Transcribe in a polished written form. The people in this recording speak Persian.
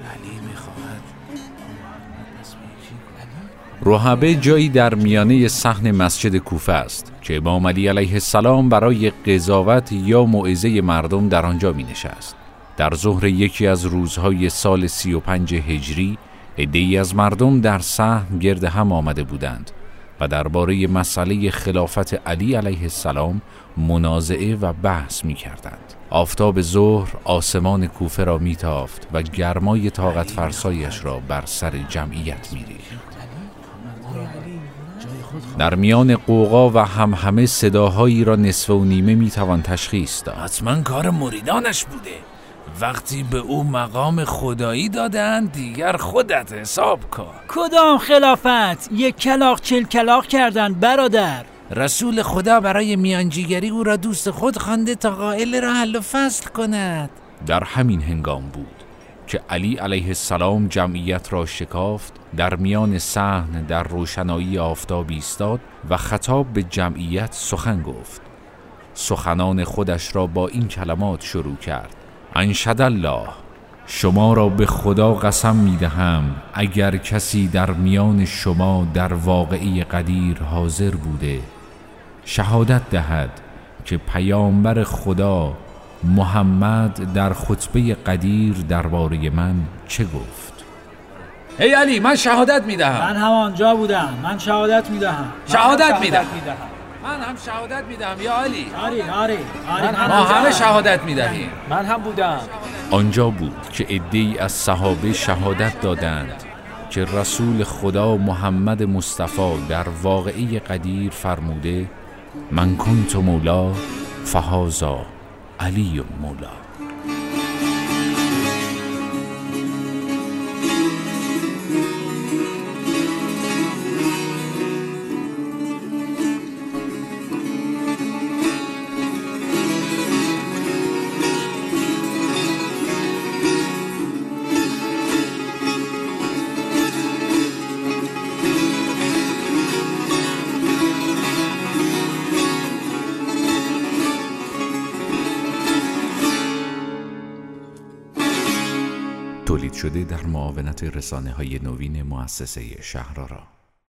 رحبه جایی در میانه صحن مسجد کوفه است که امام علی علیه السلام برای قضاوت یا موعظه مردم در آنجا می نشست. در ظهر یکی از روزهای سال 35 هجری عده‌ای از مردم در صحن گرد هم آمده بودند و درباره مسئله خلافت علی علیه السلام منازعه و بحث می کردند. آفتاب ظهر آسمان کوفه را می تافت و گرمای طاقت فرسایش را بر سر جمعیت می ریخت. در میان قوقا و همهمه صداهایی را نصف و نیمه می توان تشخیص داد. حتما کار مریدانش بوده. وقتی به او مقام خدایی دادن دیگر خودت حساب کن. کدام خلافت؟ یک کلاغ 40 کلاغ کردن برادر. رسول خدا برای میانجیگری او را دوست خود خوانده تا قائل را حل و فصل کند. در همین هنگام بود که علی علیه السلام جمعیت را شکافت، در میان صحن در روشنایی آفتاب ایستاد و خطاب به جمعیت سخن گفت. سخنان خودش را با این کلمات شروع کرد: انشد الله، شما را به خدا قسم می دهم اگر کسی در میان شما در واقعه قدیر حاضر بوده شهادت دهد که پیامبر خدا محمد در خطبه قدیر درباره من چه گفت؟ ای علی، من شهادت می دهم. من همانجا بودم. من شهادت می دهم. شهادت می دهم. من هم شهادت می دهم یا علی. آره. ما همه شهادت می دهیم. من هم بودم. آنجا بود که عده‌ای از صحابه شهادت دادند که رسول خدا محمد مصطفی در واقعه قدیر فرموده: من کنت مولا فهذا علی مولا. تولید شده در معاونت رسانه‌های نوین مؤسسه شهرآرا.